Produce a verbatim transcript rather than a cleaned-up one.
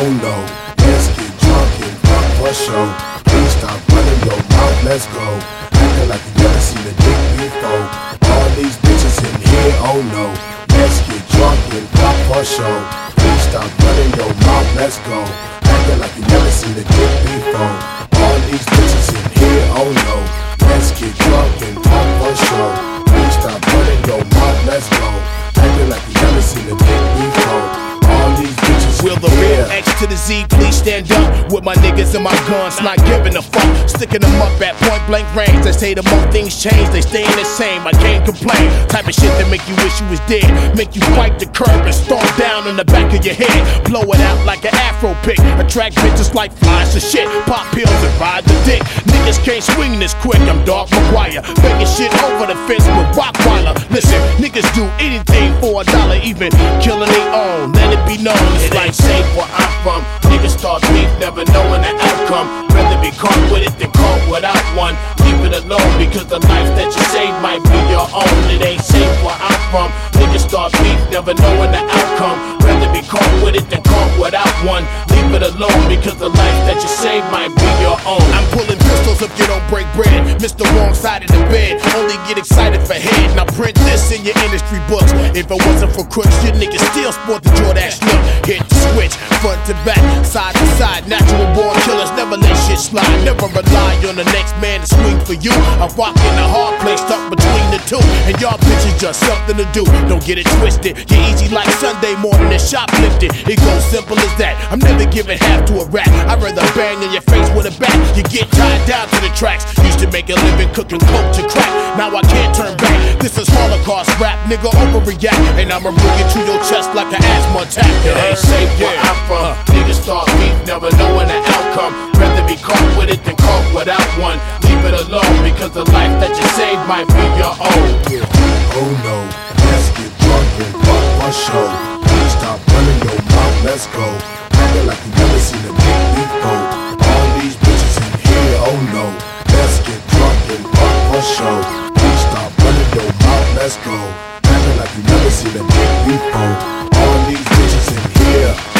oh no. Let's get drunk and fuck for show. Please stop running your mouth, let's go. Acting like you never seen a dick before. All these bitches in here, oh no. Let's get drunk and fuck for show. Please stop running your mouth, let's go. Acting like you never seen a dick before. All these bitches in here, oh no. Let's get drunk and fuck for show. Please stop running your mouth, let's go. Acting like you never seen a dick before. All these bitches Will the real X to the Z please stand up with my niggas and my guns, not giving a fuck, sticking them up at point blank range. They say the more things change, they staying the same. I can't complain. Type of shit that make you wish you was dead, make you fight the curb and storm down in the back of your head, blow it out like an afro pick, attract bitches like flies to shit, pop pills and ride the dick. Niggas can't swing this quick. I'm Dark McGuire, begging shit over the fence with Rottweiler. Listen, niggas do anything for a dollar, even killing their own. Let it be known, it's It like ain't safe where I'm from. Niggas start beef, never knowing the outcome. Rather be caught with it than caught without one. Leave it alone because the life that you save might be your own. It ain't safe where I'm from. Niggas start beef, never knowing the outcome. Rather be caught with it than caught without one. Leave it alone because the life that you save might be your own. I'm pulling pistols if you don't break bread. Mister Wrong side of the bed, only get excited for head. Now print this in your industry books. If it wasn't for crooks, your niggas still sport the Jordache look. Hit the switch, front to back, side to side. Natural born killers, never let shit slide. Never rely on the next man to swing for you. I'm rocking the hard place, stuck between the two. And y'all bitches just something to do. Don't get it twisted. You're easy like Sunday morning and shoplifting. It goes simple as that. I'm never giving half to a rap. I'd rather bang in your face with a bat. You get tied down to the tracks. Used to make a living cooking coke to crack. Now I can't turn back. This is Holocaust rap, nigga, overreact. And I'ma bring it to your chest like an asthma attack. It ain't safe where I'm from. Niggas start beef, never knowing the outcome. Rather be caught with it than caught without one. Leave it alone because the life that you save might be your own. oh no. Let's get drunk and fuck for show. Please stop running your mouth, let's go. Acting like you never seen a dick before. All these bitches in here, oh no. Let's get drunk and fuck for show. Please stop running your mouth, let's go. Acting like you never seen a dick before. All these bitches in here.